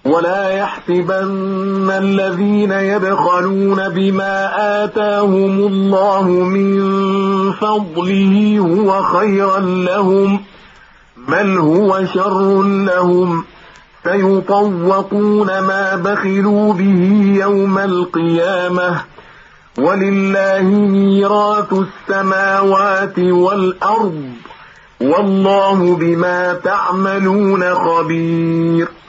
ولا يحسبن الذين يبخلون بما آتاهم الله من فضله هو خيرا لهم، بل هو شر لهم، سيطوقون ما بخلوا به يوم القيامة، ولله ميراث السماوات والأرض، والله بما تعملون خبير.